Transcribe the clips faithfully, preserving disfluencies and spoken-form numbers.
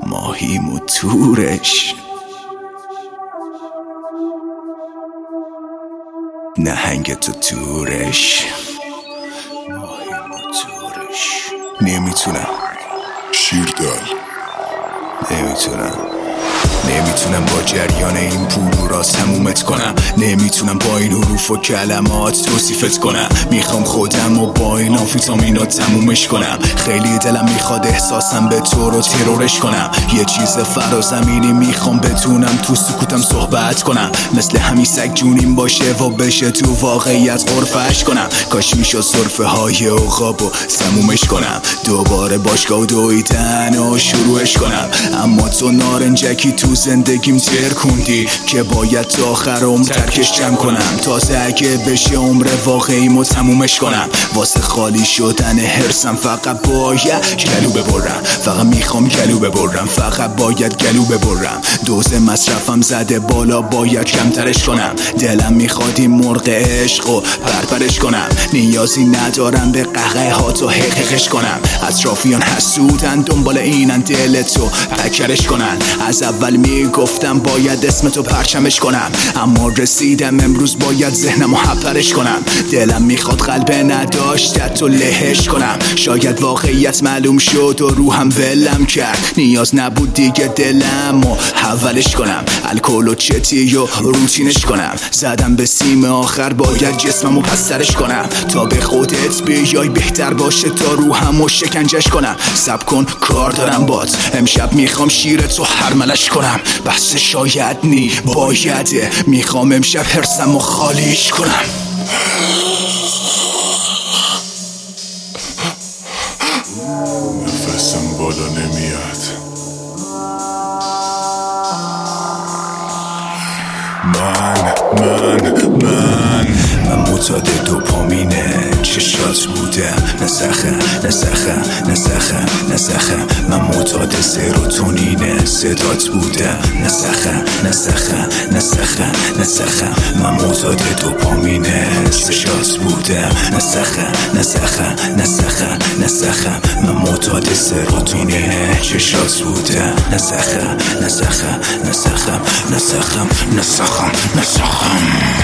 ماهیم و تورش، نهنگ تو تورش، ماهیم و تورش. نمیتونم شیردل نمیتونم نمیتونم با جریان این پول را تمومت کنم. نمیتونم با این حروف و کلمات توصیفت کنم. میخوام خودم و با این آمفیتامینات تمومش کنم. خیلی دلم میخواد احساسم به تو رو ترورش کنم. یه چیز فرازمینی میخوام بتونم تو سکوتم صحبت کنم. مثل همین سگ جونیم باشه و بشه تو واقعیت غرفش کنم. کاش میشد صرفه های عقاب و تمومش کنم. دوباره باشگاه دویدن و شروعش کنم. اما تو نارنجکی تو زندگیم ترکوندی که باید تا آخر عمر ترکش جمع کنم. تازه اگه بشه عمر واقعیمو تمومش کنم. واسه خالی شدن حرسم فقط باید گلو ببرم. فقط میخوام گلو ببرم. فقط باید گلو ببرم. دوز مصرفم زده بالا، باید کمترش کنم. دلم میخواد این مرغ عشقو پرپرش کنم. نیازی ندارم به قهقه ها تو حقیقش کنم. اطرافیان حسودن دنبال اینن دلتو پکرش کنن. از اول میگفتم باید اسمتو پرچمش کنم، اما رسیدم امروز باید ذهنمو حپرش کنم. دلم میخواد قلب نداشتت تو لهش کنم. شاید واقعیت معلوم شد و روحم ولم کرد. نیاز نبود دیگه دلمو حولش کنم. الکل و چتی و روتینش کنم. زدم به سیم آخر، باید جسممو پسترش کنم. تا به خودت بیای بهتر باشه تا روحمو شکنجش کنم. صبر کن کار دارم بات، امشب میخوام شیرتو هرملش کنم. بس شاید نی بایده، میخوام امشب حرسمو خالیش کنم. نفسم بالا نمیاد. من من من من معتاد دوپامینه چشات بودم. نسخه نسخه نسخه نسخه من معتاد سروتونینه صدات بودم. نسخه نسخه نسخه نسخه من معتاد دوپامینه چشات بودم. نسخه نسخه نسخه نسخه من معتاد سروتونینه چشات بودم. نسخه نسخه نسخه نسخه نسخه نسخه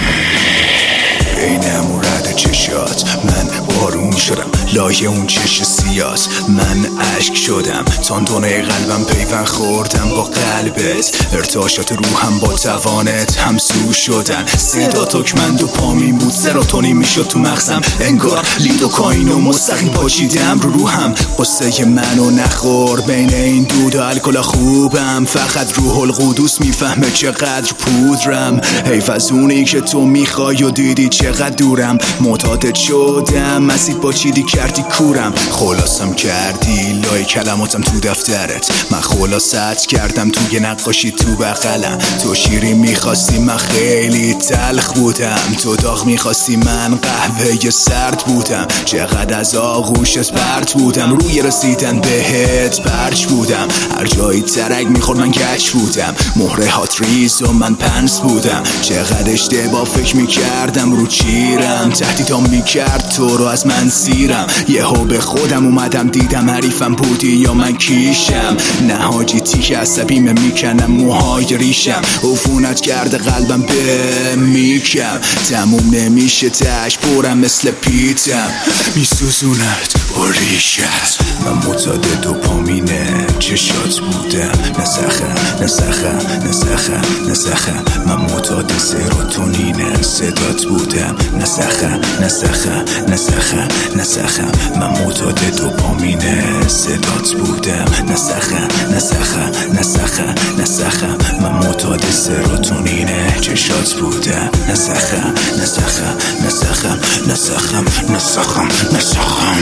این همون رد چشات من بارون شدم. لایه اون چش سیاس من عشق شدم. تاندونه قلبم پیوند خوردم با قلبت. ارتعاشات روحم با توانت همسو شدن. صدا تکمند و پامین بود، سراتونین میشد تو مغزم. انگار لیدوکاین و مستقیم پاچیدم رو روحم. قصه منو نخور، بین این دود و الکل خوبم. فقط روح القدس میفهمه چقدر پودرم. حیف از اونی که تو میخوای و دیدی چقدر دورم. معتادت شدم، مسید با چیدی کردی کورم. خلاصم کردی لای کلماتم تو دفترت. من خلاصت کردم توی نقاشی تو بغلم. تو شیری میخواستی من خیلی تلخ بودم. تو داغ میخواستی من قهوه سرد بودم. چقدر از آغوشت پرت بودم. روی رسیدن بهت پرچ بودم. هر جایی ترک میخورد من گچ بودم. مهره هات ریز و من پنس بودم. چقدر اشتباه فکر میکردم رو چیرم. تهدیدام میکرد تو رو از من سیرم. یهو به خودم اومدم دیدم حریفم بودی یا من کیشم. نه حاجی تیک عصبیمه میکنم موهای ریشم. عفونت کرده قلبم به میکم. تموم نمیشه تش پرم مثل پیتم. میسوزونت با ریشت. من معتاد دوپامینه چشات بودم. نسخه نسخه نسخه نسخه من معتاد سروتونینه صدات بودم. نسخه نسخه نسخه نسخه من معتاد دوپامینه صدات بودم. نسخه نسخه نسخه نسخه من معتاد سروتونینه چشات بودم. نسخه نسخه نسخه نسخه نسخه نسخه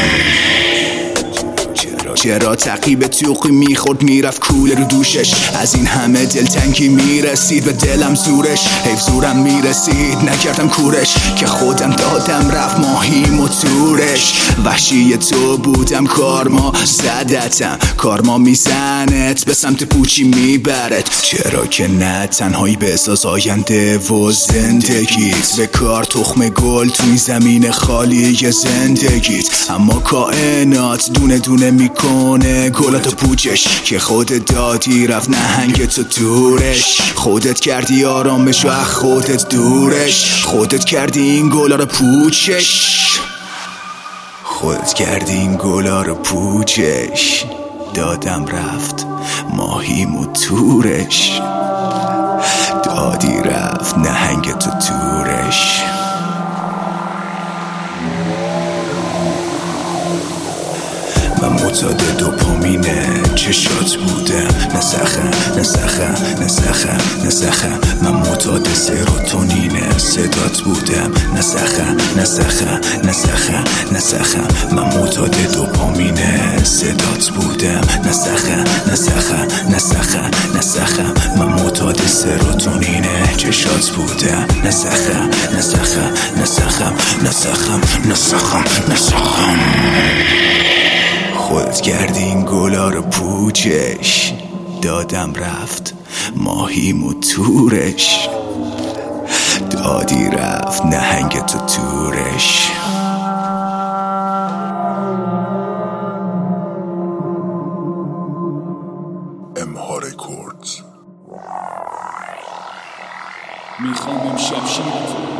چرا تعقیب توقی میخورد میرفت کوله رو دوشش. از این همه دلتنگی میرسید به دلم زورش. حیف زورم میرسید نکردم کورش که خودم دادم رفت ماهیم و تورش. وحشی تو بودم کارما زدتم. کارما میزنت به سمت پوچی میبرد. چرا که نه تنهایی به اساس آینده و زندگیت. به کار تخم گل تو این زمین خالی زندگیت. اما کائنات دونه دونه میکن کنه گلاتو پوچش که خودت دادی رفت نهنگ تو دورش. خودت کردی آرامش و از خودت دورش. خودت کردی این گلا رو پوچش. خودت کردی این گلا رو پوچش. دادم رفت ماهیم و تورش. دادی رفت نهنگ تو تورش. من معتاد دوپامینه چشات بودم. نسخه نسخه نسخه نسخه من معتاد سروتونینه صدات بودم. نسخه نسخه نسخه نسخه من معتاد دوپامینه صدات بودم. نسخه نسخه نسخه نسخه من معتاد سروتونینه چشات بودم. نسخه نسخه نسخه نسخه نسخه نسخه خودت کردی این گلا رو پوچش. دادم رفت ماهیم و تورش. دادی رفت نهنگ تو تورش. امها رکوردز. میخوام امشب شیرت